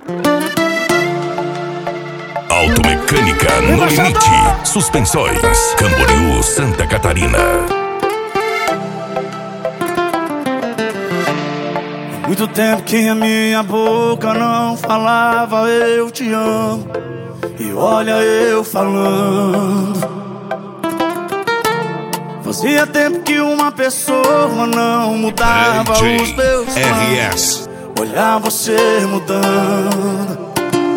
Automecânica no limite. Suspensões. Camboriú, Santa Catarina. Muito tempo que a minha boca não falava eu te amo. E olha eu falando. Fazia tempo que uma pessoa não mudava os meus planos. Olhar você mudando.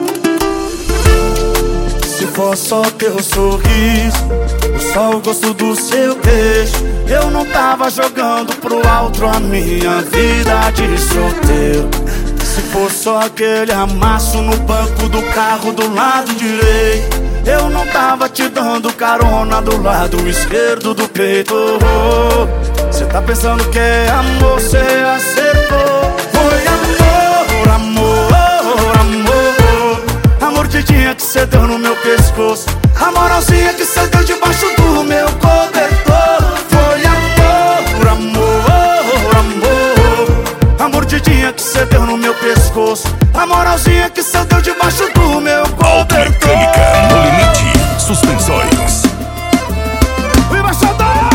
Se for só teu sorriso, ou só o gosto do seu beijo, eu não tava jogando pro alto a minha vida de solteiro. Se for só aquele amasso no banco do carro do lado direito, eu não tava te dando carona do lado esquerdo do peito. Cê tá pensando que é amor, cê acertou. Foi amor, amor, amor. A mordidinha que cê deu no meu pescoço, a moralzinha que cê deu debaixo do meu cobertor. Foi amor, amor, amor. A mordidinha que cê deu no meu pescoço, a moralzinha que cê deu debaixo do meu cobertor. Automecânica no limite. Suspensões. Embaixador!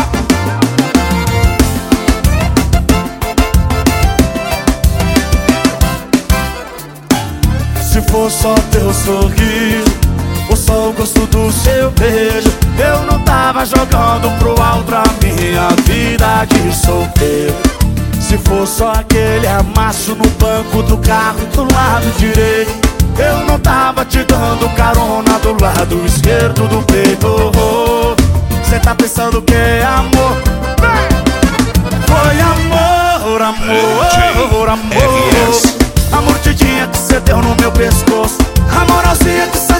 Se for só teu sorriso, ou só o gosto do seu beijo, eu não tava jogando pro alto a minha vida de solteiro. Se for só aquele amasso no banco do carro do lado direito, eu não tava te dando carona do lado esquerdo do peito. Cê tá pensando que é amor? Foi amor, amor, amor. A mordidinha que cê deu no meu pescoço, a moralzinha que cê